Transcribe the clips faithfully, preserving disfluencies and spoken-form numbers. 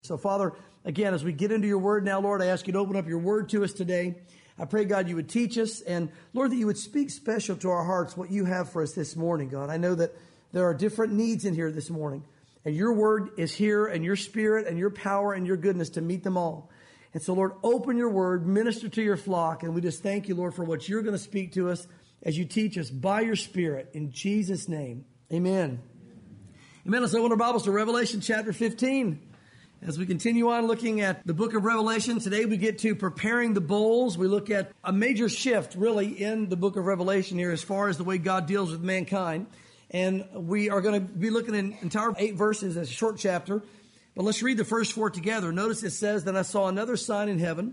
So, Father, again, as we get into your word now, Lord, I ask you to open up your word to us today. I pray, God, you would teach us, and, Lord, that you would speak special to our hearts what you have for us this morning, God. I know that there are different needs in here this morning, and your word is here, and your spirit and your power and your goodness to meet them all. And so, Lord, open your word, minister to your flock, and we just thank you, Lord, for what you're going to speak to us as you teach us by your Spirit. In Jesus' name, amen. Amen. Let's open our Bibles to Revelation chapter fifteen. As we continue on looking at the book of Revelation, today we get to preparing the bowls. We look at a major shift, really, in the book of Revelation here as far as the way God deals with mankind. And we are going to be looking at an entire eight verses, as a short chapter. But let's read the first four together. Notice it says, "Then I saw another sign in heaven,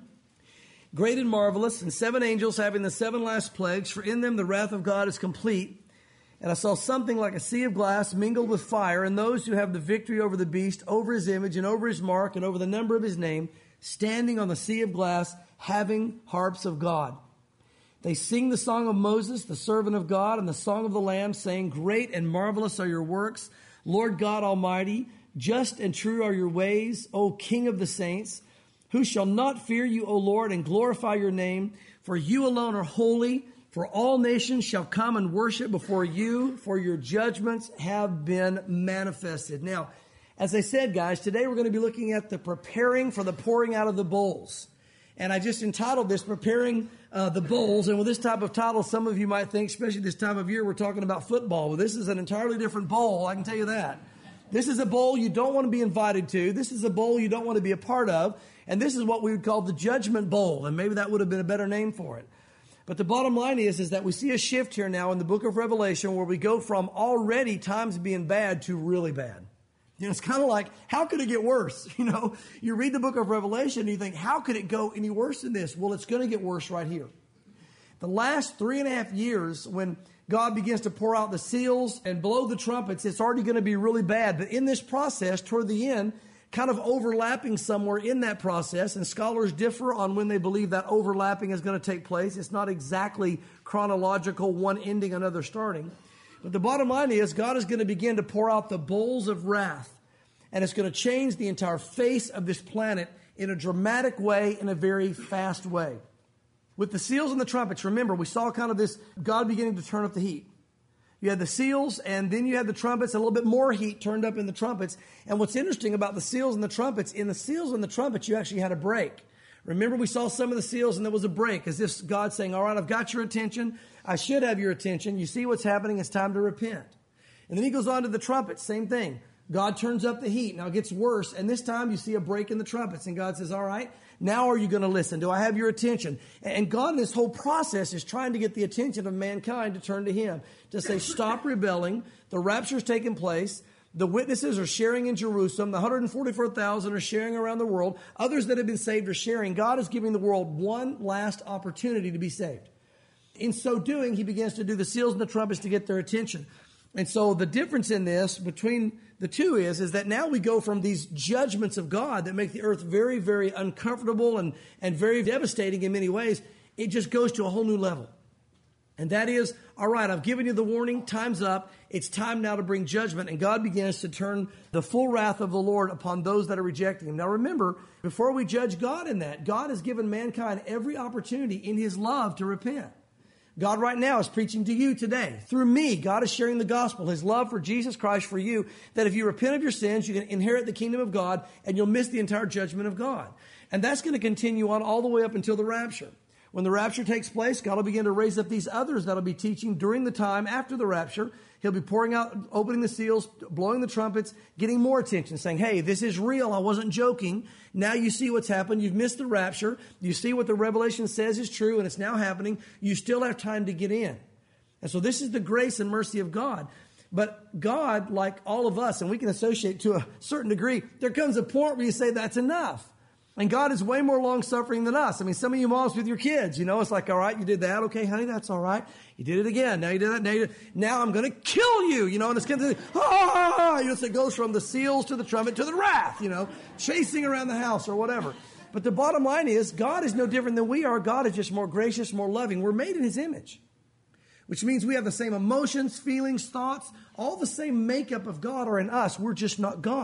great and marvelous, and seven angels having the seven last plagues, for in them the wrath of God is complete. And I saw something like a sea of glass mingled with fire, and those who have the victory over the beast, over his image, and over his mark, and over the number of his name, standing on the sea of glass, having harps of God. They sing the song of Moses, the servant of God, and the song of the Lamb, saying, Great and marvelous are your works, Lord God Almighty. Just and true are your ways, O King of the saints. Who shall not fear you, O Lord, and glorify your name? For you alone are holy. For all nations shall come and worship before you, for your judgments have been manifested." Now, as I said, guys, today we're going to be looking at the preparing for the pouring out of the bowls. And I just entitled this, Preparing uh, the Bowls. And with this type of title, some of you might think, especially this time of year, we're talking about football. Well, this is an entirely different bowl, I can tell you that. This is a bowl you don't want to be invited to. This is a bowl you don't want to be a part of. And this is what we would call the Judgment Bowl. And maybe that would have been a better name for it. But the bottom line is, is that we see a shift here now in the book of Revelation where we go from already times being bad to really bad. You know, it's kind of like, how could it get worse? You know, you read the book of Revelation and you think, how could it go any worse than this? Well, it's going to get worse right here. The last three and a half years when God begins to pour out the seals and blow the trumpets, it's already going to be really bad. But in this process, toward the end, kind of overlapping somewhere in that process, and scholars differ on when they believe that overlapping is going to take place. It's not exactly chronological, one ending, another starting. But the bottom line is God is going to begin to pour out the bowls of wrath, and it's going to change the entire face of this planet in a dramatic way, in a very fast way. With the seals and the trumpets, remember, we saw kind of this God beginning to turn up the heat. You had the seals, and then you had the trumpets, a little bit more heat turned up in the trumpets. And what's interesting about the seals and the trumpets, in the seals and the trumpets, you actually had a break. Remember, we saw some of the seals, and there was a break, as if God saying, all right, I've got your attention. I should have your attention. You see what's happening. It's time to repent. And then he goes on to the trumpets, same thing. God turns up the heat. Now it gets worse, and this time you see a break in the trumpets, and God says, all right, now are you going to listen? Do I have your attention? And God in this whole process is trying to get the attention of mankind to turn to him, to say, stop rebelling. The rapture's taking place. The witnesses are sharing in Jerusalem. The one hundred forty-four thousand are sharing around the world. Others that have been saved are sharing. God is giving the world one last opportunity to be saved. In so doing, he begins to do the seals and the trumpets to get their attention. And so the difference in this between the two is, is that now we go from these judgments of God that make the earth very, very uncomfortable and, and very devastating in many ways. It just goes to a whole new level. And that is, all right, I've given you the warning. Time's up. It's time now to bring judgment. And God begins to turn the full wrath of the Lord upon those that are rejecting him. Now remember, before we judge God in that, God has given mankind every opportunity in his love to repent. God right now is preaching to you today. Through me, God is sharing the gospel, his love for Jesus Christ for you, that if you repent of your sins, you can inherit the kingdom of God, and you'll miss the entire judgment of God. And that's going to continue on all the way up until the rapture. When the rapture takes place, God will begin to raise up these others that will be teaching during the time after the rapture. He'll be pouring out, opening the seals, blowing the trumpets, getting more attention, saying, hey, this is real. I wasn't joking. Now you see what's happened. You've missed the rapture. You see what the Revelation says is true, and it's now happening. You still have time to get in. And so this is the grace and mercy of God. But God, like all of us, and we can associate to a certain degree, there comes a point where you say that's enough. And God is way more long-suffering than us. I mean, some of you moms with your kids, you know, it's like, all right, you did that. Okay, honey, that's all right. You did it again. Now you did that. Now, you did, now I'm going to kill you, you know, and it's going to, ah, you know, so it goes from the seals to the trumpet to the wrath, you know, chasing around the house or whatever. But the bottom line is God is no different than we are. God is just more gracious, more loving. We're made in his image, which means we have the same emotions, feelings, thoughts, all the same makeup of God are in us. We're just not God.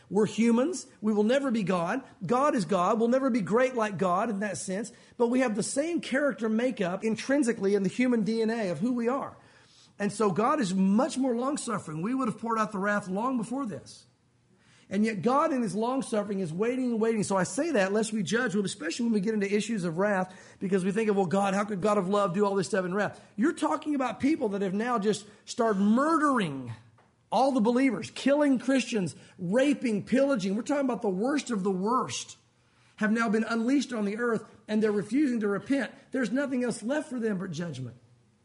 We're humans. We will never be God. God is God. We'll never be great like God in that sense. But we have the same character makeup intrinsically in the human D N A of who we are. And so God is much more long-suffering. We would have poured out the wrath long before this. And yet God in his long-suffering is waiting and waiting. So I say that lest we judge, especially when we get into issues of wrath, because we think of, well, God, how could God of love do all this stuff in wrath? You're talking about people that have now just started murdering all the believers, killing Christians, raping, pillaging. We're talking about the worst of the worst have now been unleashed on the earth, and they're refusing to repent. There's nothing else left for them but judgment.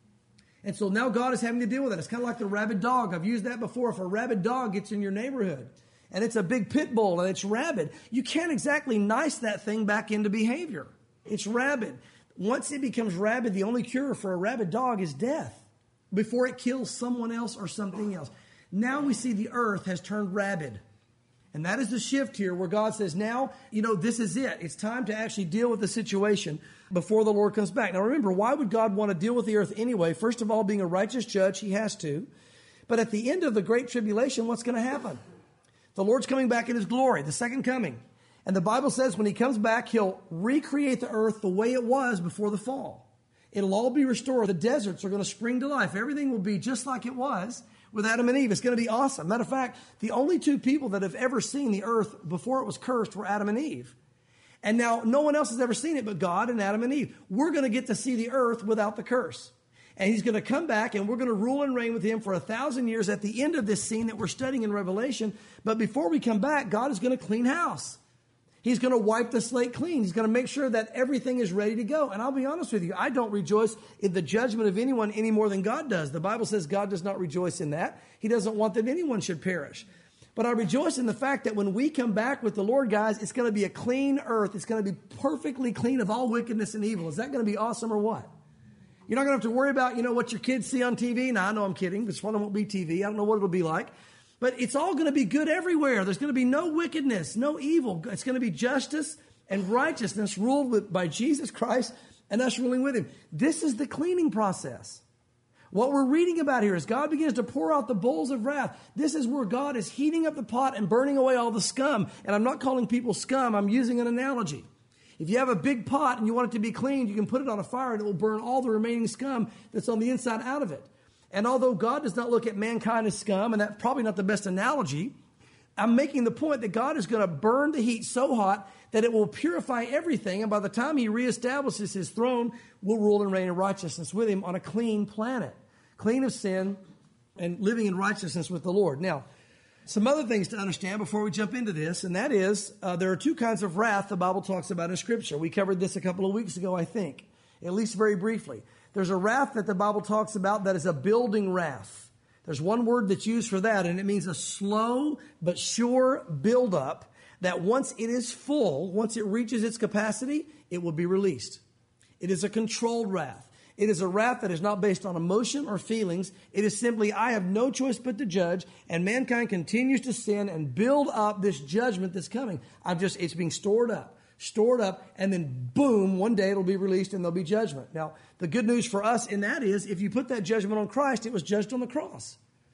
And so now God is having to deal with it. It's kind of like the rabid dog. I've used that before. If a rabid dog gets in your neighborhood, and it's a big pit bull, and it's rabid, you can't exactly nice that thing back into behavior. It's rabid. Once it becomes rabid, the only cure for a rabid dog is death before it kills someone else or something else. Now we see the earth has turned rabid. And that is the shift here where God says, now, you know, this is it. It's time to actually deal with the situation before the Lord comes back. Now remember, why would God want to deal with the earth anyway? First of all, being a righteous judge, he has to. But at the end of the Great Tribulation, what's going to happen? The Lord's coming back in his glory, the second coming. And the Bible says when he comes back, he'll recreate the earth the way it was before the fall. It'll all be restored. The deserts are going to spring to life. Everything will be just like it was with Adam and Eve. It's going to be awesome. Matter of fact, the only two people that have ever seen the earth before it was cursed were Adam and Eve. And now no one else has ever seen it but God and Adam and Eve. We're going to get to see the earth without the curse. And he's going to come back and we're going to rule and reign with him for a thousand years at the end of this scene that we're studying in Revelation. But before we come back, God is going to clean house. He's going to wipe the slate clean. He's going to make sure that everything is ready to go. And I'll be honest with you, I don't rejoice in the judgment of anyone any more than God does. The Bible says God does not rejoice in that. He doesn't want that anyone should perish. But I rejoice in the fact that when we come back with the Lord, guys, it's going to be a clean earth. It's going to be perfectly clean of all wickedness and evil. Is that going to be awesome or what? You're not going to have to worry about, you know, what your kids see on T V. Now, I know I'm kidding. This one won't be T V. I don't know what it'll be like. But it's all going to be good everywhere. There's going to be no wickedness, no evil. It's going to be justice and righteousness ruled with, by Jesus Christ and us ruling with him. This is the cleaning process. What we're reading about here is God begins to pour out the bowls of wrath. This is where God is heating up the pot and burning away all the scum. And I'm not calling people scum. I'm using an analogy. If you have a big pot and you want it to be cleaned, you can put it on a fire and it will burn all the remaining scum that's on the inside out of it. And although God does not look at mankind as scum, and that's probably not the best analogy, I'm making the point that God is going to burn the heat so hot that it will purify everything. And by the time he reestablishes his throne, we'll rule and reign in righteousness with him on a clean planet, clean of sin and living in righteousness with the Lord. Now, some other things to understand before we jump into this, and that is uh, there are two kinds of wrath the Bible talks about in Scripture. We covered this a couple of weeks ago, I think, at least very briefly. There's a wrath that the Bible talks about that is a building wrath. There's one word that's used for that, and it means a slow but sure buildup that once it is full, once it reaches its capacity, it will be released. It is a controlled wrath. It is a wrath that is not based on emotion or feelings. It is simply, I have no choice but to judge, and mankind continues to sin and build up this judgment that's coming. I'm just, it's being stored up, stored up, and then boom, one day it'll be released and there'll be judgment. Now, the good news for us in that is, if you put that judgment on Christ, it was judged on the cross.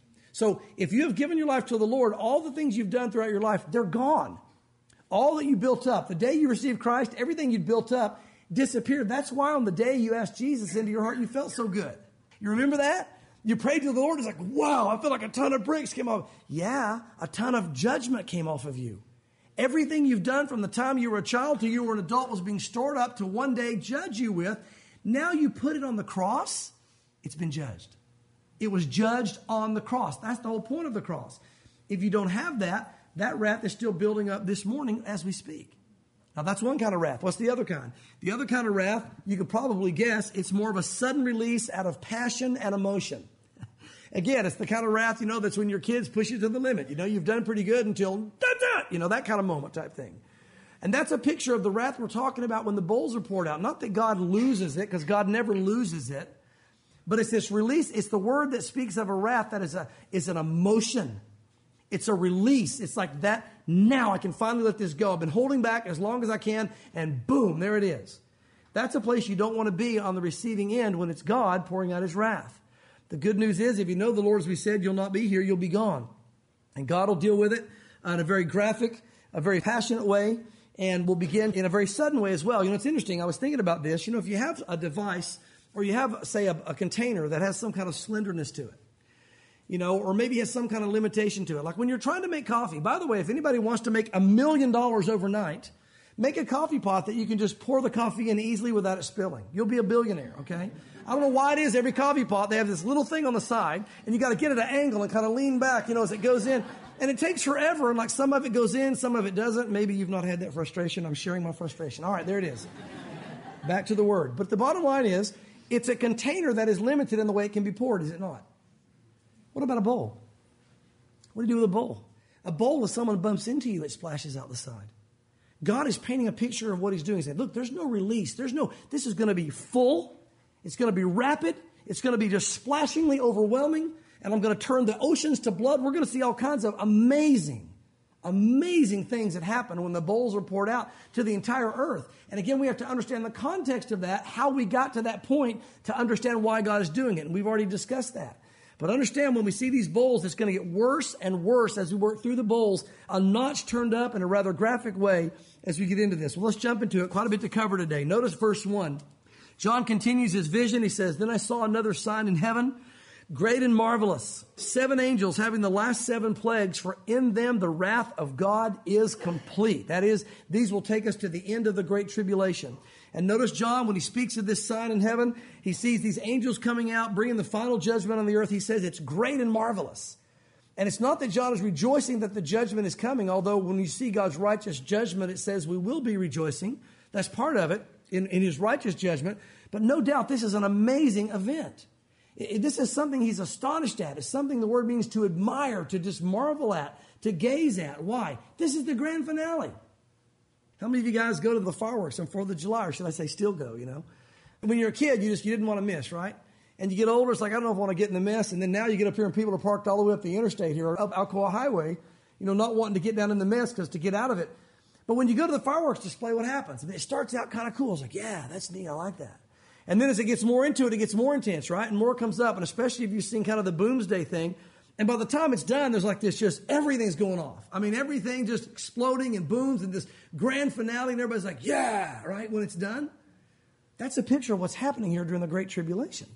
So if you have given your life to the Lord, all the things you've done throughout your life, they're gone. All that you built up, the day you received Christ, everything you built up disappeared. That's why on the day you asked Jesus into your heart, you felt so good. You remember that? You prayed to the Lord. It's like, wow, I feel like a ton of bricks came off. Yeah, a ton of judgment came off of you. Everything you've done from the time you were a child till you were an adult was being stored up to one day judge you with. Now you put it on the cross, it's been judged. It was judged on the cross. That's the whole point of the cross. If you don't have that, that wrath is still building up this morning as we speak. Now, that's one kind of wrath. What's the other kind? The other kind of wrath, you could probably guess, it's more of a sudden release out of passion and emotion. Again, it's the kind of wrath, you know, that's when your kids push you to the limit. You know, you've done pretty good until, da, da, you know, that kind of moment type thing. And that's a picture of the wrath we're talking about when the bowls are poured out. Not that God loses it, because God never loses it. But it's this release. It's the word that speaks of a wrath that is a is an emotion. It's a release. It's like that. Now I can finally let this go. I've been holding back as long as I can, and boom, there it is. That's a place you don't want to be on the receiving end when it's God pouring out his wrath. The good news is, if you know the Lord, as we said, you'll not be here, you'll be gone. And God will deal with it in a very graphic, a very passionate way, and we'll begin in a very sudden way as well. You know, it's interesting. I was thinking about this. You know, if you have a device or you have, say, a, a container that has some kind of slenderness to it, you know, or maybe has some kind of limitation to it. Like when you're trying to make coffee. By the way, if anybody wants to make a million dollars overnight, make a coffee pot that you can just pour the coffee in easily without it spilling. You'll be a billionaire, okay? I don't know why it is every coffee pot, they have this little thing on the side, and you got to get at an angle and kind of lean back, you know, as it goes in. And it takes forever, and like some of it goes in, some of it doesn't. Maybe you've not had that frustration. I'm sharing my frustration. All right, there it is. Back to the word. But the bottom line is, it's a container that is limited in the way it can be poured, is it not? What about a bowl? What do you do with a bowl? A bowl is someone bumps into you, it splashes out the side. God is painting a picture of what he's doing. He's saying, look, there's no release. There's no, this is going to be full. It's going to be rapid. It's going to be just splashingly overwhelming. And I'm going to turn the oceans to blood. We're going to see all kinds of amazing, amazing things that happen when the bowls are poured out to the entire earth. And again, we have to understand the context of that, how we got to that point to understand why God is doing it. And we've already discussed that. But understand, when we see these bowls, it's going to get worse and worse as we work through the bowls, a notch turned up in a rather graphic way as we get into this. Well, let's jump into it. Quite a bit to cover today. Notice verse one. John continues his vision. He says, then I saw another sign in heaven, great and marvelous. Seven angels having the last seven plagues, for in them the wrath of God is complete. That is, these will take us to the end of the great tribulation. And notice John, when he speaks of this sign in heaven, he sees these angels coming out, bringing the final judgment on the earth. He says it's great and marvelous. And it's not that John is rejoicing that the judgment is coming, although when you see God's righteous judgment, it says we will be rejoicing. That's part of it in, in his righteous judgment. But no doubt this is an amazing event. It, this is something he's astonished at. It's something the word means to admire, to just marvel at, to gaze at. Why? This is the grand finale. How many of you guys go to the fireworks on fourth of July, or should I say still go, you know? When you're a kid, you just you didn't want to miss, right? And you get older, it's like, I don't know if I want to get in the mess. And then now you get up here and people are parked all the way up the interstate here, or up Alcoa Highway, you know, not wanting to get down in the mess because to get out of it. But when you go to the fireworks display, what happens? It starts out kind of cool. It's like, yeah, that's neat. I like that. And then as it gets more into it, it gets more intense, right? And more comes up. And especially if you've seen kind of the Boomsday thing. And by the time it's done, there's like this, just everything's going off. I mean, everything just exploding and booms and this grand finale. And everybody's like, yeah, right? When it's done. That's a picture of what's happening here during the Great Tribulation.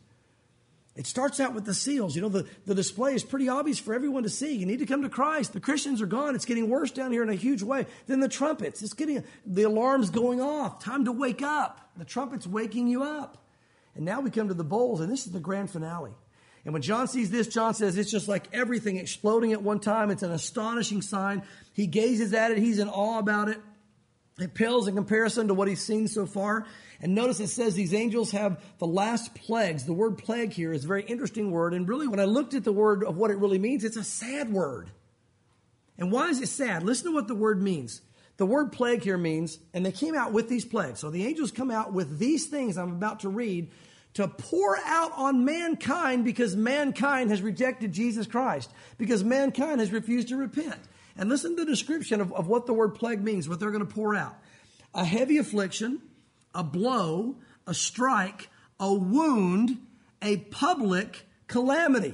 It starts out with the seals. You know, the, the display is pretty obvious for everyone to see. You need to come to Christ. The Christians are gone. It's getting worse down here in a huge way. Then the trumpets. It's getting, the alarm's going off. Time to wake up. The trumpet's waking you up. And now we come to the bowls, and this is the grand finale. And when John sees this, John says it's just like everything exploding at one time. It's an astonishing sign. He gazes at it. He's in awe about it. It pales in comparison to what he's seen so far. And notice it says these angels have the last plagues. The word plague here is a very interesting word. And really, when I looked at the word of what it really means, it's a sad word. And why is it sad? Listen to what the word means. The word plague here means, and they came out with these plagues. So the angels come out with these things I'm about to read to pour out on mankind because mankind has rejected Jesus Christ, because mankind has refused to repent. And listen to the description of, of what the word plague means, what they're going to pour out. A heavy affliction, a blow, a strike, a wound, a public calamity.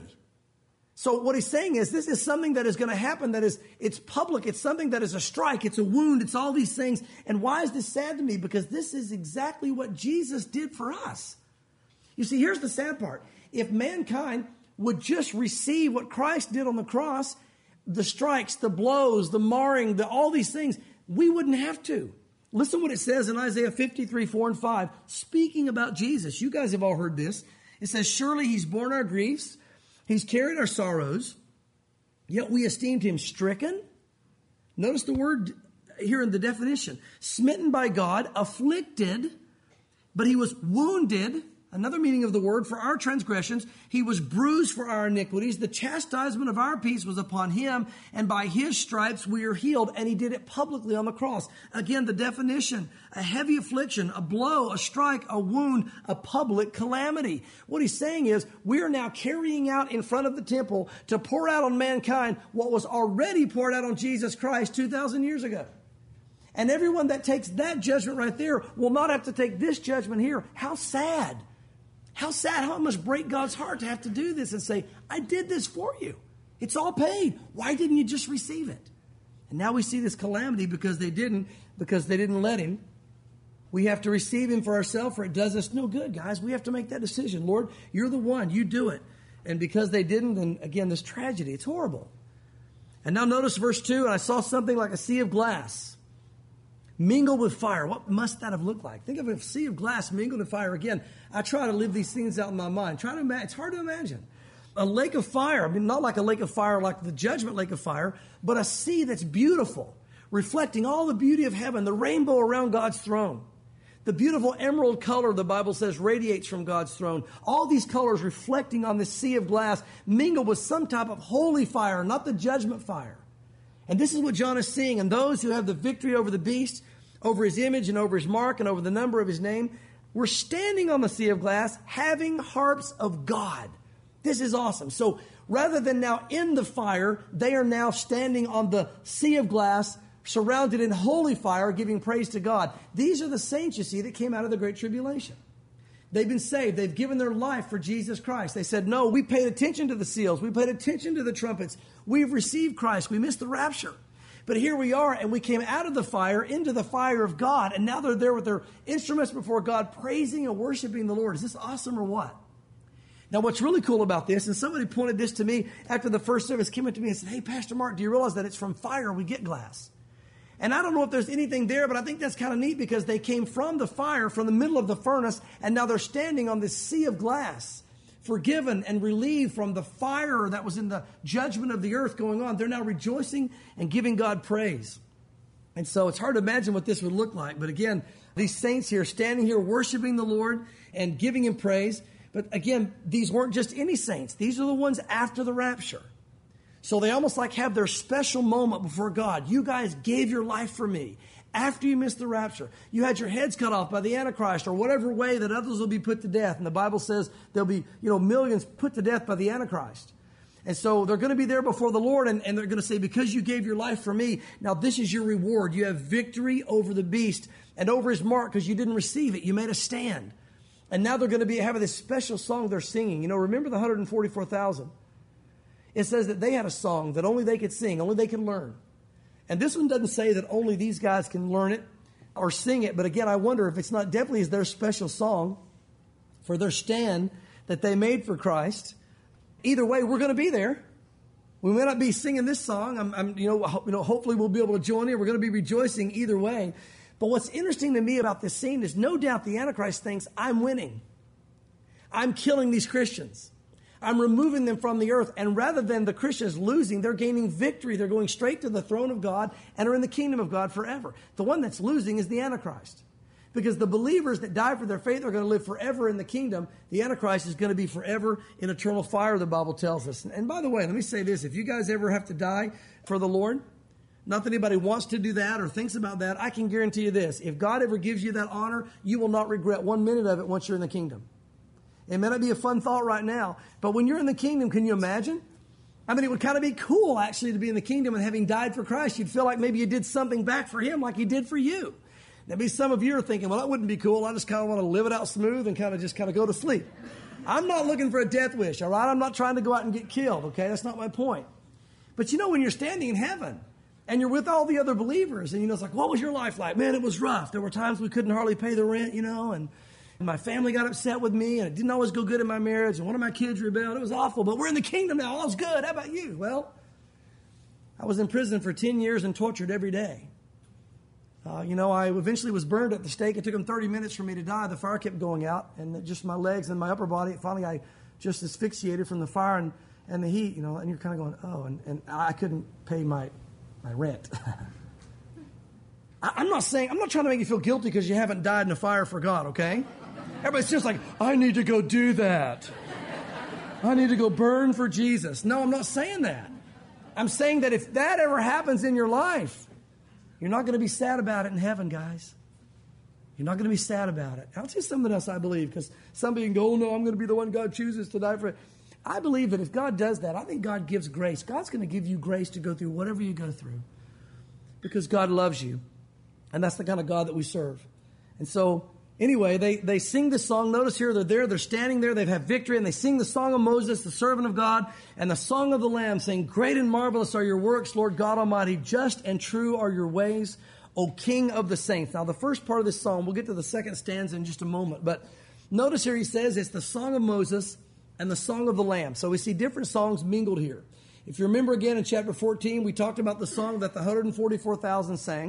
So what he's saying is this is something that is going to happen that is, it's public. It's something that is a strike. It's a wound. It's all these things. And why is this sad to me? Because this is exactly what Jesus did for us. You see, here's the sad part. If mankind would just receive what Christ did on the cross, the strikes, the blows, the marring, the, all these things, we wouldn't have to. Listen what it says in Isaiah fifty-three, four and five, speaking about Jesus. You guys have all heard this. It says, surely he's borne our griefs. He's carried our sorrows. Yet we esteemed him stricken. Notice the word here in the definition. Smitten by God, afflicted, but he was wounded. Another meaning of the word, for our transgressions. He was bruised for our iniquities. The chastisement of our peace was upon him, and by his stripes we are healed. And he did it publicly on the cross. Again, the definition, a heavy affliction, a blow, a strike, a wound, a public calamity. What he's saying is we are now carrying out in front of the temple to pour out on mankind what was already poured out on Jesus Christ two thousand years ago. And everyone that takes that judgment right there will not have to take this judgment here. How sad. How sad, how it must break God's heart to have to do this and say, I did this for you. It's all paid. Why didn't you just receive it? And now we see this calamity because they didn't, because they didn't let him. We have to receive him for ourselves, or it does us no good, guys. We have to make that decision. Lord, you're the one. You do it. And because they didn't, then again, this tragedy, it's horrible. And now notice verse two, and I saw something like a sea of glass mingled with fire. What must that have looked like? Think of a sea of glass mingled with fire. Again, I try to live these things out in my mind. Try to imagine. It's hard to imagine. A lake of fire, I mean, not like a lake of fire like the judgment lake of fire, but a sea that's beautiful, reflecting all the beauty of heaven, the rainbow around God's throne. The beautiful emerald color, the Bible says, radiates from God's throne. All these colors reflecting on this sea of glass, mingled with some type of holy fire, not the judgment fire. And this is what John is seeing. And those who have the victory over the beast, over his image and over his mark and over the number of his name, were standing on the sea of glass, having harps of God. This is awesome. So rather than now in the fire, they are now standing on the sea of glass, surrounded in holy fire, giving praise to God. These are the saints, you see, that came out of the Great Tribulation. They've been saved. They've given their life for Jesus Christ. They said, no, we paid attention to the seals. We paid attention to the trumpets. We've received Christ. We missed the rapture. But here we are, and we came out of the fire into the fire of God, and now they're there with their instruments before God, praising and worshiping the Lord. Is this awesome or what? Now, what's really cool about this, and somebody pointed this to me after the first service, came up to me and said, hey, Pastor Mark, do you realize that it's from fire we get glass? And I don't know if there's anything there, but I think that's kind of neat because they came from the fire, from the middle of the furnace, and now they're standing on this sea of glass, forgiven and relieved from the fire that was in the judgment of the earth going on. They're now rejoicing and giving God praise. And so it's hard to imagine what this would look like. But again, these saints here standing here worshiping the Lord and giving him praise. But again, these weren't just any saints. These are the ones after the rapture. So they almost like have their special moment before God. You guys gave your life for me after you missed the rapture. You had your heads cut off by the Antichrist or whatever way that others will be put to death. And the Bible says there'll be, you know, millions put to death by the Antichrist. And so they're going to be there before the Lord, and, and they're going to say, because you gave your life for me, now this is your reward. You have victory over the beast and over his mark because you didn't receive it. You made a stand. And now they're going to be having this special song they're singing. You know, remember the one hundred forty-four thousand? It says that they had a song that only they could sing, only they could learn. And this one doesn't say that only these guys can learn it or sing it. But again, I wonder if it's not definitely is their special song for their stand that they made for Christ. Either way, we're going to be there. We may not be singing this song. I'm, I'm, you know, you know, hopefully we'll be able to join in. We're going to be rejoicing either way. But what's interesting to me about this scene is no doubt the Antichrist thinks I'm winning. I'm killing these Christians. I'm removing them from the earth. And rather than the Christians losing, they're gaining victory. They're going straight to the throne of God and are in the kingdom of God forever. The one that's losing is the Antichrist. Because the believers that die for their faith are going to live forever in the kingdom. The Antichrist is going to be forever in eternal fire, the Bible tells us. And by the way, let me say this. If you guys ever have to die for the Lord, not that anybody wants to do that or thinks about that, I can guarantee you this. If God ever gives you that honor, you will not regret one minute of it once you're in the kingdom. It may not be a fun thought right now, but when you're in the kingdom, can you imagine? I mean, it would kind of be cool, actually, to be in the kingdom and having died for Christ. You'd feel like maybe you did something back for him like he did for you. Maybe some of you are thinking, well, that wouldn't be cool. I just kind of want to live it out smooth and kind of just kind of go to sleep. I'm not looking for a death wish, all right? I'm not trying to go out and get killed, okay? That's not my point. But you know, when you're standing in heaven and you're with all the other believers and, you know, it's like, what was your life like? Man, it was rough. There were times we couldn't hardly pay the rent, you know, and my family got upset with me, and it didn't always go good in my marriage, and one of my kids rebelled. It was awful, but we're in the kingdom now. All's good. How about you? Well, I was in prison for ten years and tortured every day. Uh, you know, I eventually was burned at the stake. It took them thirty minutes for me to die. The fire kept going out, and just my legs and my upper body, finally I just asphyxiated from the fire and, and the heat, you know, and you're kind of going, oh, and, and I couldn't pay my, my rent. I, I'm not saying, I'm not trying to make you feel guilty because you haven't died in a fire for God, okay? Everybody's just like, I need to go do that. I need to go burn for Jesus. No, I'm not saying that. I'm saying that if that ever happens in your life, you're not going to be sad about it in heaven, guys. You're not going to be sad about it. I'll tell you something else I believe, because somebody can go, oh, no, I'm going to be the one God chooses to die for. I believe that if God does that, I think God gives grace. God's going to give you grace to go through whatever you go through, because God loves you. And that's the kind of God that we serve. And so Anyway, they, they sing this song. Notice here, they're there, they're standing there, they've had victory, and they sing the song of Moses, the servant of God, and the song of the Lamb, saying, great and marvelous are your works, Lord God Almighty. Just and true are your ways, O King of the saints. Now, the first part of this song, we'll get to the second stanza in just a moment, but notice here he says it's the song of Moses and the song of the Lamb. So we see different songs mingled here. If you remember again in chapter fourteen, we talked about the song that the one hundred forty-four thousand sang.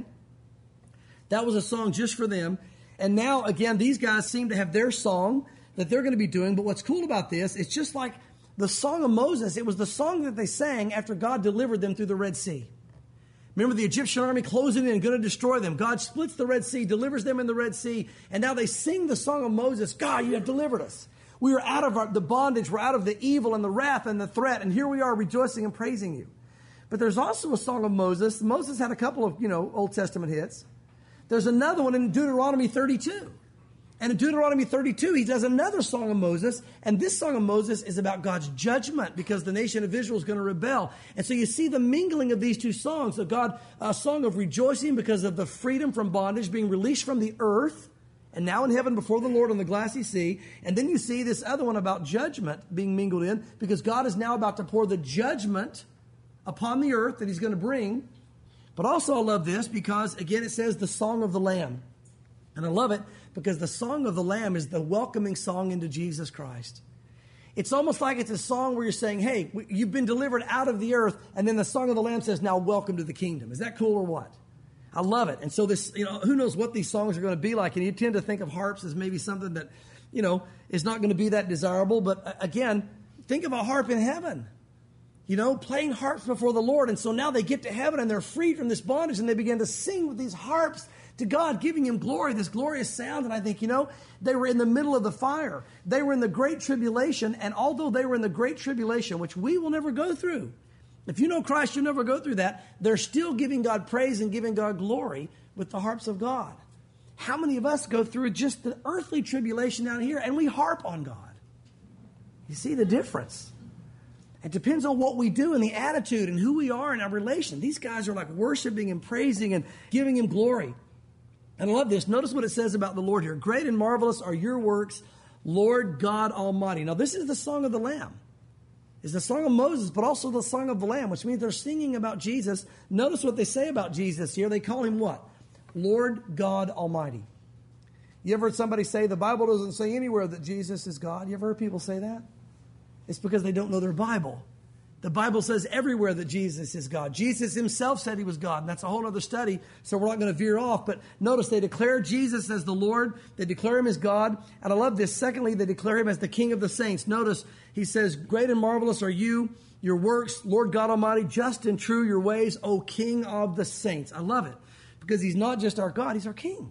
That was a song just for them. And now, again, these guys seem to have their song that they're going to be doing. But what's cool about this, it's just like the song of Moses. It was the song that they sang after God delivered them through the Red Sea. Remember the Egyptian army closing in and going to destroy them. God splits the Red Sea, delivers them in the Red Sea. And now they sing the song of Moses. God, you have delivered us. We are out of our, the bondage. We're out of the evil and the wrath and the threat. And here we are rejoicing and praising you. But there's also a song of Moses. Moses had a couple of, you know, Old Testament hits. There's another one in Deuteronomy thirty-two. And in Deuteronomy thirty-two, he does another song of Moses. And this song of Moses is about God's judgment because the nation of Israel is going to rebel. And so you see the mingling of these two songs. So God, a song of rejoicing because of the freedom from bondage, being released from the earth, and now in heaven before the Lord on the glassy sea. And then you see this other one about judgment being mingled in because God is now about to pour the judgment upon the earth that he's going to bring. But also I love this because, again, it says the song of the Lamb. And I love it because the song of the Lamb is the welcoming song into Jesus Christ. It's almost like it's a song where you're saying, hey, you've been delivered out of the earth. And then the song of the Lamb says, now welcome to the kingdom. Is that cool or what? I love it. And so this, you know, who knows what these songs are going to be like. And you tend to think of harps as maybe something that, you know, is not going to be that desirable. But again, think of a harp in heaven. You know, playing harps before the Lord. And so now they get to heaven and they're freed from this bondage and they begin to sing with these harps to God, giving him glory, this glorious sound. And I think, you know, they were in the middle of the fire. They were in the great tribulation. And although they were in the great tribulation, which we will never go through, if you know Christ, you'll never go through that. They're still giving God praise and giving God glory with the harps of God. How many of us go through just the earthly tribulation down here and we harp on God? You see the difference? It depends on what we do and the attitude and who we are in our relation. These guys are like worshiping and praising and giving him glory. And I love this. Notice what it says about the Lord here. Great and marvelous are your works, Lord God Almighty. Now, this is the song of the Lamb. It's the song of Moses, but also the song of the Lamb, which means they're singing about Jesus. Notice what they say about Jesus here. They call him what? Lord God Almighty. You ever heard somebody say the Bible doesn't say anywhere that Jesus is God? You ever heard people say that? It's because they don't know their Bible. The Bible says everywhere that Jesus is God. Jesus himself said he was God, and that's a whole other study, so we're not going to veer off. But notice they declare Jesus as the Lord. They declare him as God. And I love this. Secondly, they declare him as the King of the saints. Notice he says, great and marvelous are you, your works, Lord God Almighty, just and true your ways, O King of the saints. I love it because he's not just our God, he's our King.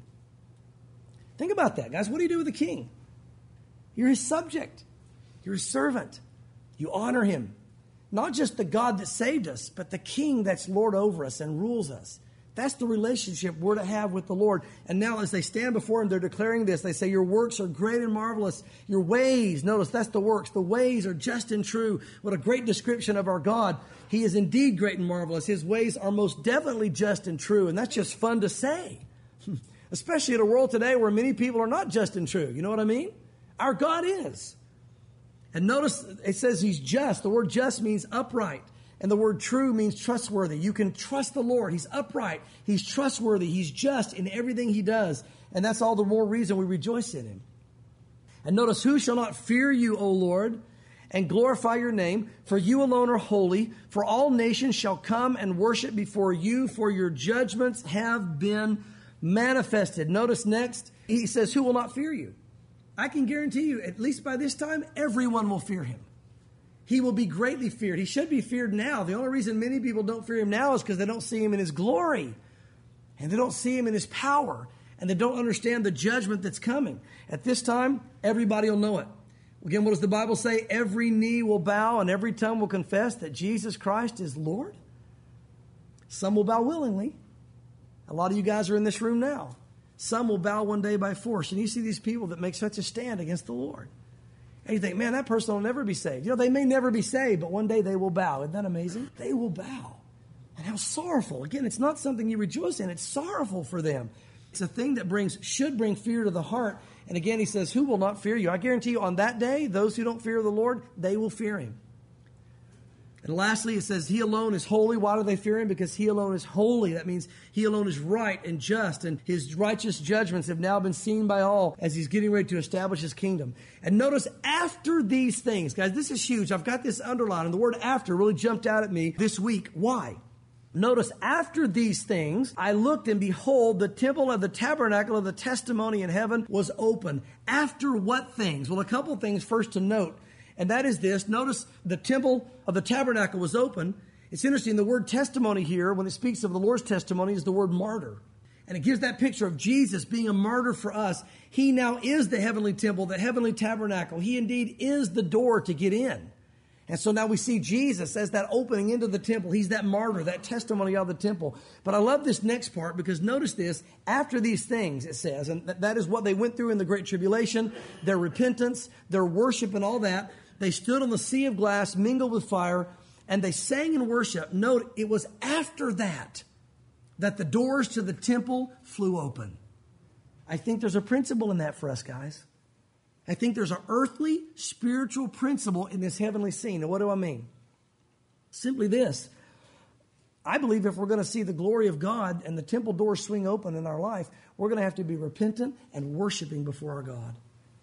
Think about that, guys. What do you do with a king? You're his subject. You're his servant. You honor him. Not just the God that saved us, but the King that's Lord over us and rules us. That's the relationship we're to have with the Lord. And now as they stand before him, they're declaring this. They say, your works are great and marvelous. Your ways, notice that's the works. The ways are just and true. What a great description of our God. He is indeed great and marvelous. His ways are most definitely just and true. And that's just fun to say. Especially in a world today where many people are not just and true. You know what I mean? Our God is. And notice it says he's just. The word just means upright. And the word true means trustworthy. You can trust the Lord. He's upright. He's trustworthy. He's just in everything he does. And that's all the more reason we rejoice in him. And notice, who shall not fear you, O Lord, and glorify your name? For you alone are holy. For all nations shall come and worship before you, for your judgments have been manifested. Notice next, he says, who will not fear you? I can guarantee you, at least by this time, everyone will fear him. He will be greatly feared. He should be feared now. The only reason many people don't fear him now is because they don't see him in his glory. And they don't see him in his power. And they don't understand the judgment that's coming. At this time, everybody will know it. Again, what does the Bible say? Every knee will bow and every tongue will confess that Jesus Christ is Lord. Some will bow willingly. A lot of you guys are in this room now. Some will bow one day by force. And you see these people that make such a stand against the Lord. And you think, man, that person will never be saved. You know, they may never be saved, but one day they will bow. Isn't that amazing? They will bow. And how sorrowful. Again, it's not something you rejoice in. It's sorrowful for them. It's a thing that brings should bring fear to the heart. And again, he says, who will not fear you? I guarantee you on that day, those who don't fear the Lord, they will fear him. And lastly, it says, he alone is holy. Why do they fear him? Because he alone is holy. That means he alone is right and just, and his righteous judgments have now been seen by all as he's getting ready to establish his kingdom. And notice, after these things, guys, this is huge. I've got this underlined, and the word after really jumped out at me this week. Why? Notice, after these things, I looked, and behold, the temple of the tabernacle of the testimony in heaven was open. After what things? Well, a couple of things first to note. And that is this. Notice the temple of the tabernacle was open. It's interesting. The word testimony here, when it speaks of the Lord's testimony, is the word martyr. And it gives that picture of Jesus being a martyr for us. He now is the heavenly temple, the heavenly tabernacle. He indeed is the door to get in. And so now we see Jesus as that opening into the temple. He's that martyr, that testimony of the temple. But I love this next part because notice this. After these things, it says, and that is what they went through in the Great Tribulation, their repentance, their worship and all that. They stood on the sea of glass, mingled with fire, and they sang in worship. Note, it was after that that the doors to the temple flew open. I think there's a principle in that for us, guys. I think there's an earthly, spiritual principle in this heavenly scene. And what do I mean? Simply this. I believe if we're going to see the glory of God and the temple doors swing open in our life, we're going to have to be repentant and worshiping before our God.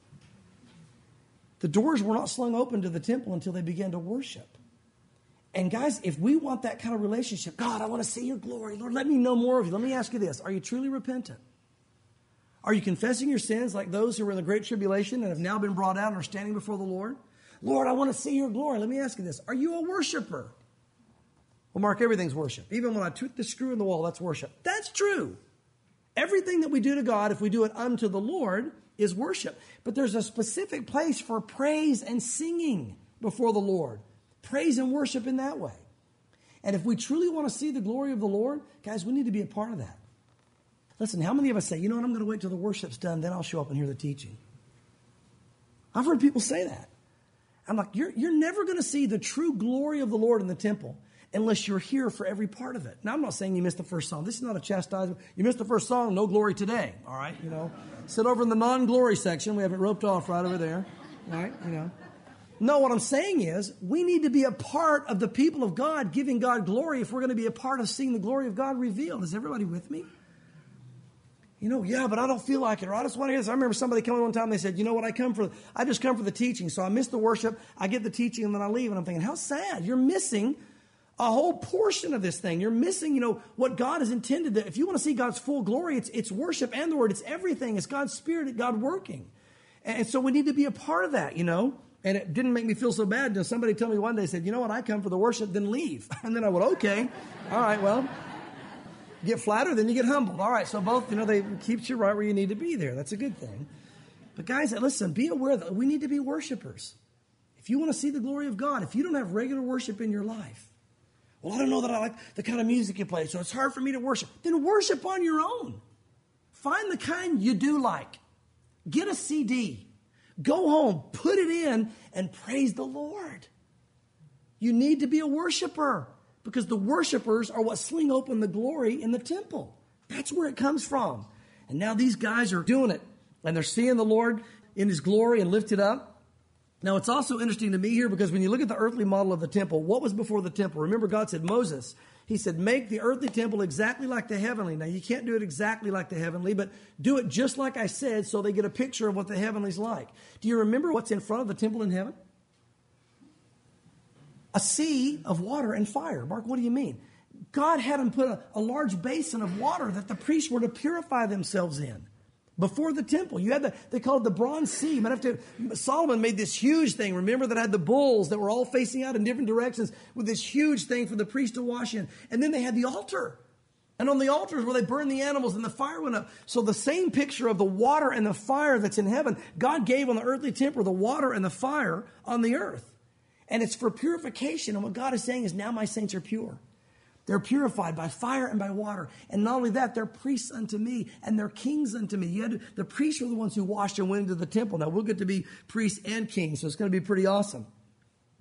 The doors were not slung open to the temple until they began to worship. And guys, if we want that kind of relationship, God, I want to see your glory. Lord, let me know more of you. Let me ask you this. Are you truly repentant? Are you confessing your sins like those who were in the Great Tribulation and have now been brought out and are standing before the Lord? Lord, I want to see your glory. Let me ask you this. Are you a worshiper? Well, Mark, everything's worship. Even when I took the screw in the wall, that's worship. That's true. Everything that we do to God, if we do it unto the Lord, is worship. But there's a specific place for praise and singing before the Lord. Praise and worship in that way. And if we truly want to see the glory of the Lord, guys, we need to be a part of that. Listen, how many of us say, you know what, I'm going to wait till the worship's done, then I'll show up and hear the teaching? I've heard people say that. I'm like, you're, you're never going to see the true glory of the Lord in the temple unless you're here for every part of it. Now, I'm not saying you missed the first song. This is not a chastisement. You missed the first song, no glory today. All right, you know. Sit over in the non-glory section. We have it roped off right over there. All right, you know. No, what I'm saying is we need to be a part of the people of God giving God glory if we're going to be a part of seeing the glory of God revealed. Is everybody with me? You know, yeah, but I don't feel like it, or I just want to hear this. I remember somebody coming one time and they said, you know what, I come for, I just come for the teaching. So I miss the worship, I get the teaching, and then I leave. And I'm thinking, how sad. You're missing a whole portion of this thing. You're missing, you know, what God has intended. That if you want to see God's full glory, it's, it's worship and the word. It's everything. It's God's Spirit, God working. And so we need to be a part of that, you know. And it didn't make me feel so bad until somebody told me one day, said, you know what, I come for the worship, then leave. And then I went, okay, all right, well. Get flattered, then you get humbled. All right, so both, you know, they keeps you right where you need to be there. That's a good thing. But guys, listen, be aware that we need to be worshipers. If you want to see the glory of God, if you don't have regular worship in your life, well, I don't know that I like the kind of music you play, so it's hard for me to worship. Then worship on your own. Find the kind you do like. Get a C D. Go home, put it in, and praise the Lord. You need to be a worshiper. Because the worshipers are what sling open the glory in the temple. That's where it comes from. And now these guys are doing it. And they're seeing the Lord in his glory and lifted up. Now it's also interesting to me here because when you look at the earthly model of the temple, what was before the temple? Remember God said, Moses, he said, make the earthly temple exactly like the heavenly. Now you can't do it exactly like the heavenly, but do it just like I said so they get a picture of what the heavenly's like. Do you remember what's in front of the temple in heaven? A sea of water and fire. Mark, what do you mean? God had them put a, a large basin of water that the priests were to purify themselves in before the temple. You had the, they called it the bronze sea. But after Solomon made this huge thing, remember, that had the bulls that were all facing out in different directions with this huge thing for the priest to wash in. And then they had the altar. And on the altars where they burned the animals and the fire went up. So the same picture of the water and the fire that's in heaven, God gave on the earthly temple the water and the fire on the earth. And it's for purification. And what God is saying is, now my saints are pure. They're purified by fire and by water. And not only that, they're priests unto me and they're kings unto me. You had to, the priests were the ones who washed and went into the temple. Now we'll get to be priests and kings, so it's going to be pretty awesome.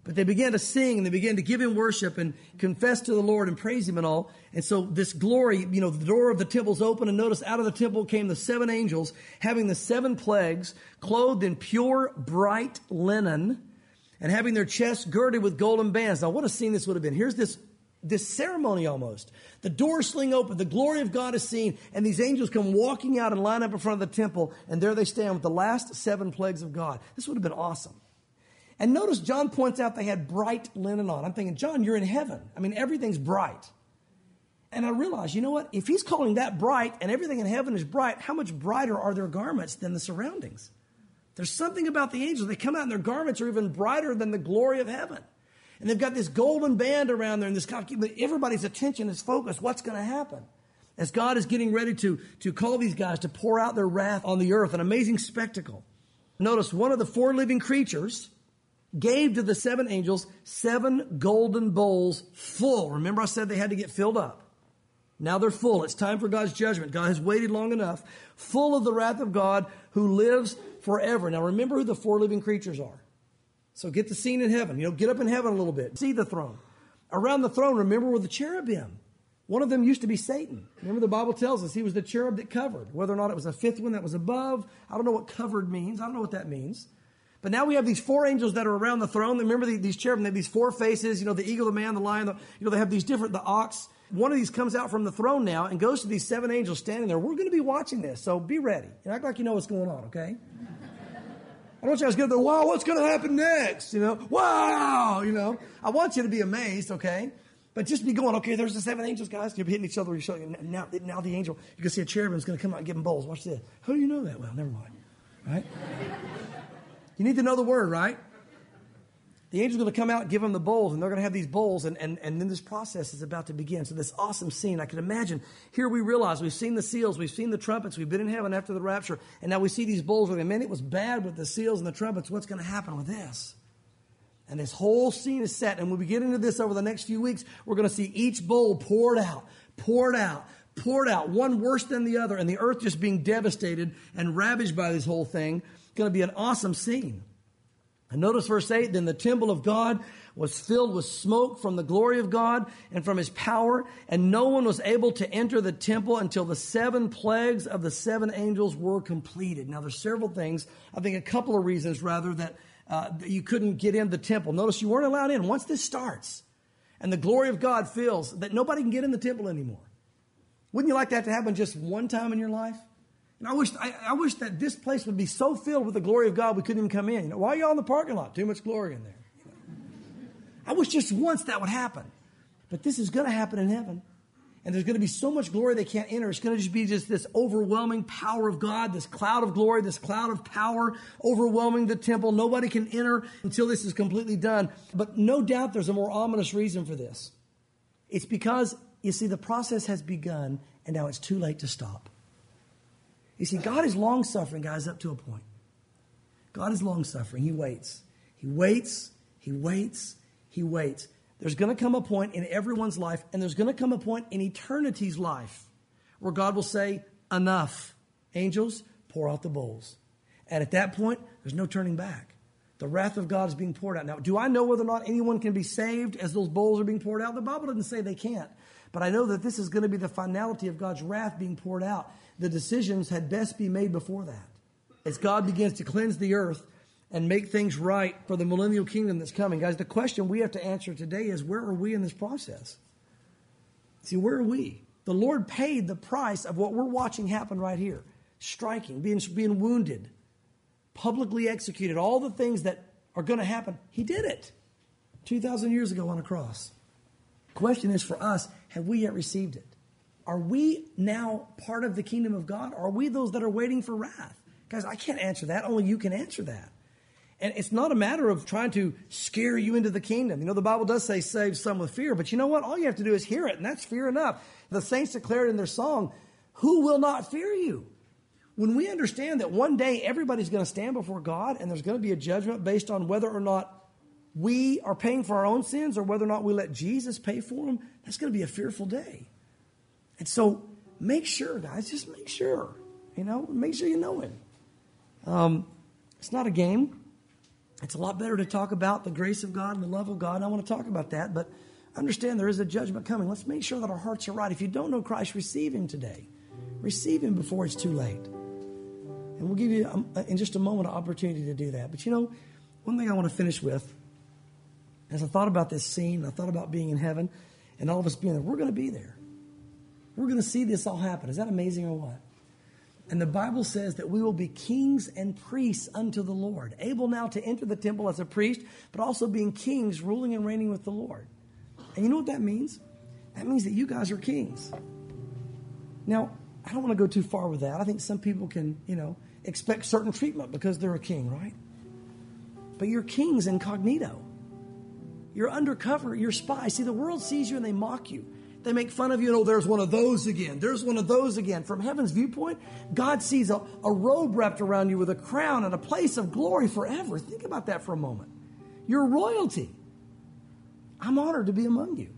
But they began to sing and they began to give him worship and confess to the Lord and praise him and all. And so this glory, you know, the door of the temple's open, and notice out of the temple came the seven angels having the seven plagues, clothed in pure bright linen and having their chests girded with golden bands. Now what a scene this would have been. Here's this, this ceremony almost. The doors sling open, the glory of God is seen, and these angels come walking out and line up in front of the temple, and there they stand with the last seven plagues of God. This would have been awesome. And notice John points out they had bright linen on. I'm thinking, John, you're in heaven. I mean, everything's bright. And I realize, you know what? If he's calling that bright and everything in heaven is bright, how much brighter are their garments than the surroundings? There's something about the angels. They come out and their garments are even brighter than the glory of heaven. And they've got this golden band around there and this kind of, everybody's attention is focused. What's going to happen? As God is getting ready to, to call these guys to pour out their wrath on the earth, an amazing spectacle. Notice one of the four living creatures gave to the seven angels seven golden bowls full. Remember I said they had to get filled up. Now they're full. It's time for God's judgment. God has waited long enough. Full of the wrath of God who lives forever. Now remember who the four living creatures are. So get the scene in heaven. You know, get up in heaven a little bit. See the throne. Around the throne, remember, were the cherubim. One of them used to be Satan. Remember the Bible tells us he was the cherub that covered. Whether or not it was a fifth one that was above. I don't know what covered means. I don't know what that means. But now we have these four angels that are around the throne. Remember these cherubim, they have these four faces, you know, the eagle, the man, the lion, the, you know, they have these different, the ox. One of these comes out from the throne now and goes to these seven angels standing there. We're going to be watching this, so be ready. And act like you know what's going on, okay? I don't want you guys to go there, wow, what's going to happen next? You know, wow, you know. I want you to be amazed, okay? But just be going, okay, there's the seven angels, guys. You're hitting each other. You're showing, now, now the angel, you can see a cherubim is going to come out and give them bowls. Watch this. How do you know that? Well, never mind, right? You need to know the word, right? The angel's going to come out and give them the bowls, and they're going to have these bowls, and, and, and then this process is about to begin. So this awesome scene, I can imagine. Here we realize we've seen the seals, we've seen the trumpets, we've been in heaven after the rapture, and now we see these bowls where, man, it was bad with the seals and the trumpets. What's going to happen with this? And this whole scene is set, and when we get into this over the next few weeks, we're going to see each bowl poured out, poured out, poured out, one worse than the other, and the earth just being devastated and ravaged by this whole thing. It's going to be an awesome scene. And notice verse eight, then the temple of God was filled with smoke from the glory of God and from his power, and no one was able to enter the temple until the seven plagues of the seven angels were completed. Now there's several things, I think a couple of reasons rather, that, uh, that you couldn't get in the temple. Notice you weren't allowed in. Once this starts and the glory of God fills, that nobody can get in the temple anymore. Wouldn't you like that to happen just one time in your life? And I wish I, I wish that this place would be so filled with the glory of God we couldn't even come in. You know, why are y'all in the parking lot? Too much glory in there. You know? I wish just once that would happen. But this is going to happen in heaven. And there's going to be so much glory they can't enter. It's going to just be just this overwhelming power of God, this cloud of glory, this cloud of power overwhelming the temple. Nobody can enter until this is completely done. But no doubt there's a more ominous reason for this. It's because, you see, the process has begun and now it's too late to stop. You see, God is long-suffering, guys, up to a point. God is long-suffering. He waits. He waits. He waits. He waits. There's going to come a point in everyone's life, and there's going to come a point in eternity's life where God will say, enough. Angels, pour out the bowls. And at that point, there's no turning back. The wrath of God is being poured out. Now, do I know whether or not anyone can be saved as those bowls are being poured out? The Bible doesn't say they can't. But I know that this is going to be the finality of God's wrath being poured out. The decisions had best be made before that. As God begins to cleanse the earth and make things right for the millennial kingdom that's coming. Guys, the question we have to answer today is, where are we in this process? See, where are we? The Lord paid the price of what we're watching happen right here. Striking, being, being wounded, publicly executed, all the things that are going to happen. He did it two thousand years ago on a cross. The question is for us, have we yet received it? Are we now part of the kingdom of God? Or are we those that are waiting for wrath? Guys, I can't answer that. Only you can answer that. And it's not a matter of trying to scare you into the kingdom. You know, the Bible does say save some with fear. But you know what? All you have to do is hear it, and that's fear enough. The saints declared in their song, who will not fear you? When we understand that one day everybody's going to stand before God and there's going to be a judgment based on whether or not we are paying for our own sins or whether or not we let Jesus pay for them, that's going to be a fearful day. And so make sure, guys, just make sure, you know, make sure you know him. Um, it's not a game. It's a lot better to talk about the grace of God and the love of God. And I want to talk about that, but understand there is a judgment coming. Let's make sure that our hearts are right. If you don't know Christ, receive him today. Receive him before it's too late. And we'll give you, um, in just a moment, an opportunity to do that. But you know, one thing I want to finish with, as I thought about this scene, I thought about being in heaven, and all of us being there, we're going to be there. We're going to see this all happen. Is that amazing or what? And the Bible says that we will be kings and priests unto the Lord, able now to enter the temple as a priest, but also being kings, ruling and reigning with the Lord. And you know what that means? That means that you guys are kings. Now, I don't want to go too far with that. I think some people can, you know, expect certain treatment because they're a king, right? But you're kings incognito. You're undercover, you're spies. See, the world sees you and they mock you. They make fun of you. Oh, there's one of those again. There's one of those again. From heaven's viewpoint, God sees a, a robe wrapped around you with a crown and a place of glory forever. Think about that for a moment. You're royalty. I'm honored to be among you.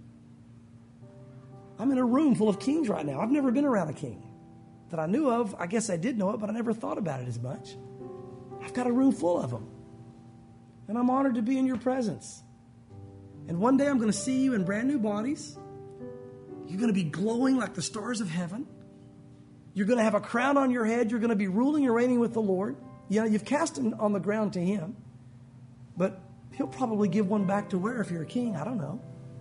I'm in a room full of kings right now. I've never been around a king that I knew of. I guess I did know it, but I never thought about it as much. I've got a room full of them. And I'm honored to be in your presence. And one day I'm going to see you in brand new bodies. You're going to be glowing like the stars of heaven. You're going to have a crown on your head. You're going to be ruling and reigning with the Lord. You know, you've cast him on the ground to him. But he'll probably give one back to wear if you're a king. I don't know.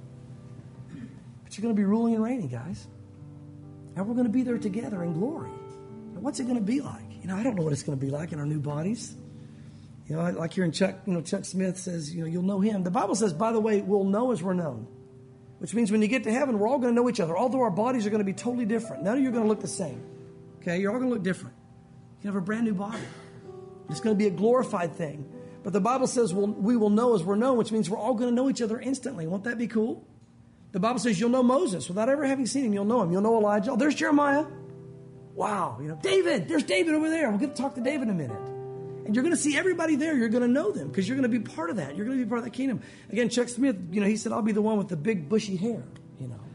But you're going to be ruling and reigning, guys. And we're going to be there together in glory. Now, what's it going to be like? You know, I don't know what it's going to be like in our new bodies. You know, like here in Chuck, you know, Chuck Smith says, you know, you'll know him. The Bible says, by the way, we'll know as we're known. Which means when you get to heaven, we're all going to know each other. Although our bodies are going to be totally different. None of you are going to look the same. Okay? You're all going to look different. You have a brand new body. It's going to be a glorified thing. But the Bible says we'll, we will know as we're known, which means we're all going to know each other instantly. Won't that be cool? The Bible says you'll know Moses. Without ever having seen him, you'll know him. You'll know Elijah. Oh, there's Jeremiah. Wow. You know, David. There's David over there. We'll get to talk to David in a minute. And you're going to see everybody there. You're going to know them because you're going to be part of that. You're going to be part of that kingdom. Again, Chuck Smith, you know, he said, I'll be the one with the big bushy hair, you know.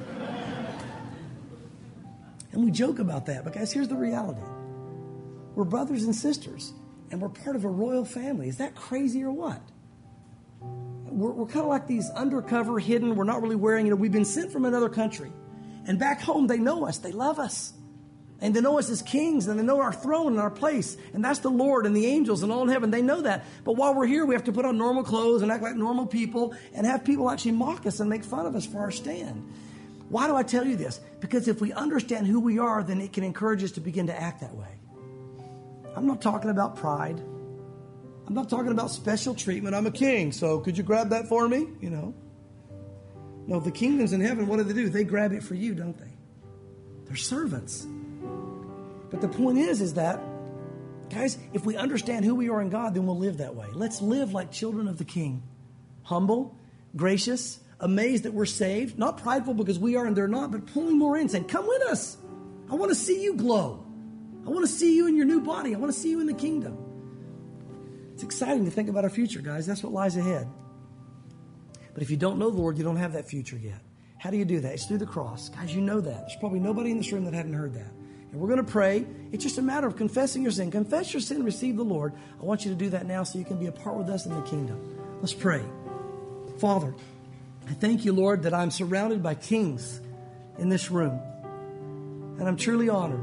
And we joke about that. But guys, here's the reality. We're brothers and sisters, and we're part of a royal family. Is that crazy or what? We're, we're kind of like these undercover, hidden. We're not really wearing, you know, we've been sent from another country. And back home, they know us. They love us. And they know us as kings, and they know our throne and our place. And that's the Lord and the angels and all in heaven. They know that. But while we're here, we have to put on normal clothes and act like normal people and have people actually mock us and make fun of us for our stand. Why do I tell you this? Because if we understand who we are, then it can encourage us to begin to act that way. I'm not talking about pride. I'm not talking about special treatment. I'm a king, so could you grab that for me? You know. No, the kingdoms in heaven, what do they do? They grab it for you, don't they? They're servants. But the point is, is that, guys, if we understand who we are in God, then we'll live that way. Let's live like children of the King. Humble, gracious, amazed that we're saved. Not prideful because we are and they're not, but pulling more in, saying, come with us. I want to see you glow. I want to see you in your new body. I want to see you in the kingdom. It's exciting to think about our future, guys. That's what lies ahead. But if you don't know the Lord, you don't have that future yet. How do you do that? It's through the cross. Guys, you know that. There's probably nobody in this room that hadn't heard that. And we're going to pray. It's just a matter of confessing your sin. Confess your sin, receive the Lord. I want you to do that now so you can be a part with us in the kingdom. Let's pray. Father, I thank you, Lord, that I'm surrounded by kings in this room. And I'm truly honored.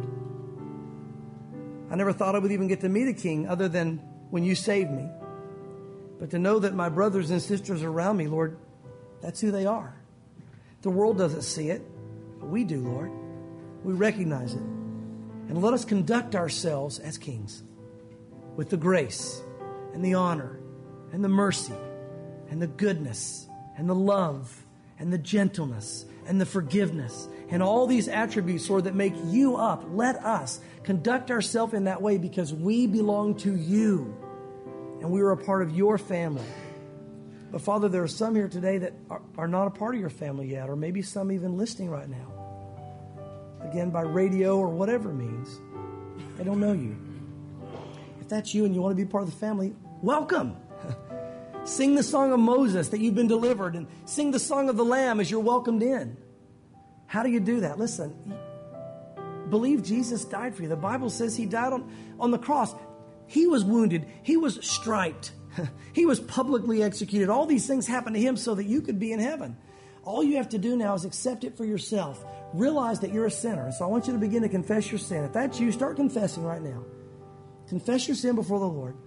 I never thought I would even get to meet a king other than when you saved me. But to know that my brothers and sisters around me, Lord, that's who they are. The world doesn't see it, but we do, Lord. We recognize it. And let us conduct ourselves as kings with the grace and the honor and the mercy and the goodness and the love and the gentleness and the forgiveness and all these attributes, Lord, that make you up. Let us conduct ourselves in that way because we belong to you and we are a part of your family. But Father, there are some here today that are, are not a part of your family yet, or maybe some even listening right now. Again, by radio or whatever means. They don't know you. If that's you and you want to be part of the family, welcome. Sing the song of Moses that you've been delivered, and sing the song of the Lamb as you're welcomed in. How do you do that? Listen, believe Jesus died for you. The Bible says he died on, on the cross. He was wounded. He was striped. He was publicly executed. All these things happened to him so that you could be in heaven. All you have to do now is accept it for yourself. Realize that you're a sinner. So I want you to begin to confess your sin. If that's you, start confessing right now. Confess your sin before the Lord.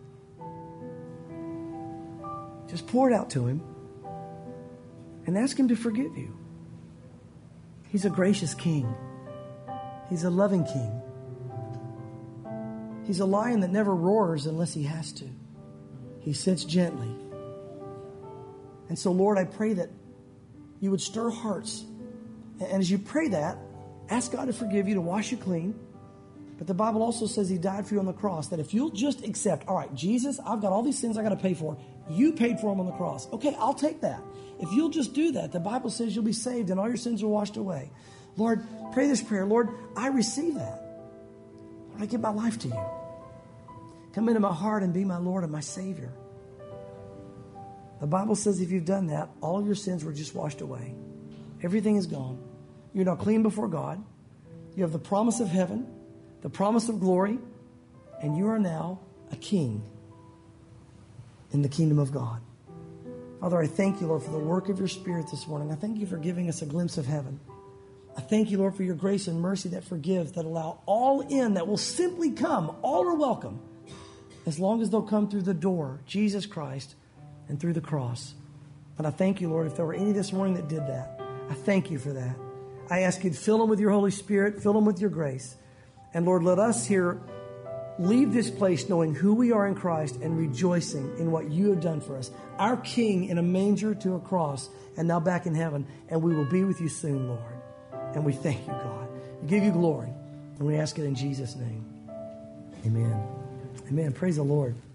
Just pour it out to Him and ask Him to forgive you. He's a gracious King. He's a loving King. He's a lion that never roars unless He has to. He sits gently. And so, Lord, I pray that you would stir hearts. And as you pray that, ask God to forgive you, to wash you clean. But the Bible also says He died for you on the cross, that if you'll just accept, all right, Jesus, I've got all these sins I got to pay for. You paid for them on the cross. Okay, I'll take that. If you'll just do that, the Bible says you'll be saved and all your sins are washed away. Lord, pray this prayer. Lord, I receive that. Lord, I give my life to you. Come into my heart and be my Lord and my Savior. The Bible says if you've done that, all your sins were just washed away. Everything is gone. You're now clean before God. You have the promise of heaven, the promise of glory, and you are now a king in the kingdom of God. Father, I thank you, Lord, for the work of your Spirit this morning. I thank you for giving us a glimpse of heaven. I thank you, Lord, for your grace and mercy that forgives, that allow all in, that will simply come. All are welcome, as long as they'll come through the door, Jesus Christ, and through the cross. And I thank you, Lord, if there were any this morning that did that, I thank you for that. I ask you to fill them with your Holy Spirit, fill them with your grace. And Lord, let us here leave this place knowing who we are in Christ and rejoicing in what you have done for us. Our King in a manger to a cross and now back in heaven. And we will be with you soon, Lord. And we thank you, God. We give you glory. And we ask it in Jesus' name. Amen. Amen. Praise the Lord.